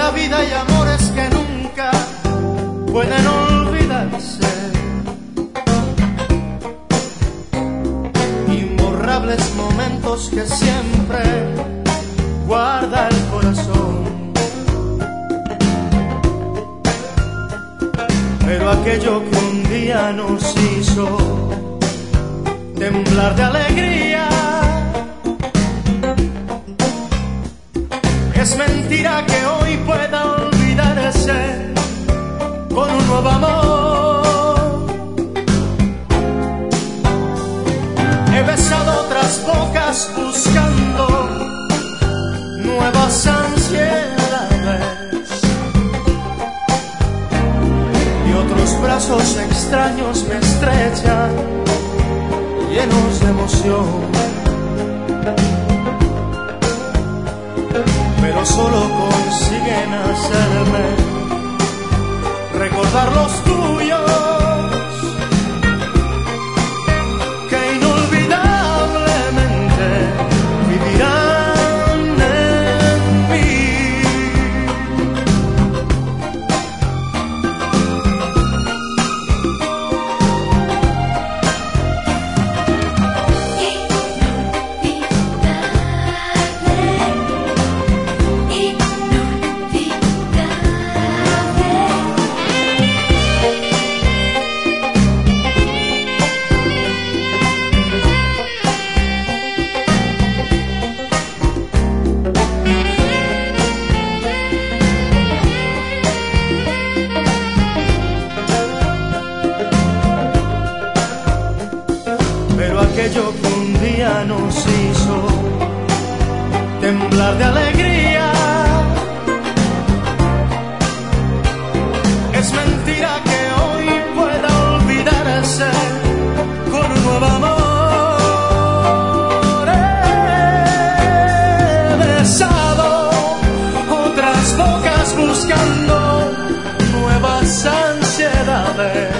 la vida hay amores que nunca pueden olvidarse, imborrables momentos que siempre guarda el corazón. Pero aquello que un día nos hizo temblar de alegría, es mentira que hoy pueda olvidarse con un nuevo amor. He besado otras bocas buscando nuevas ansiedades, y otros brazos extraños me estrechan llenos de emoción. Pero solo consiguen hacerme recordar los tuyos, que inolvidablemente vivirán en mí. Aquello que un día nos hizo temblar de alegría, es mentira que hoy pueda olvidarse con un nuevo amor. He besado otras bocas buscando nuevas ansiedades,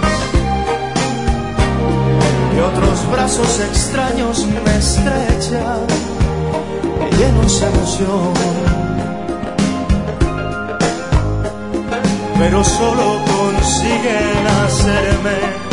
y otros brazos extraños me estrechan, llenos de emoción. Pero solo consiguen hacerme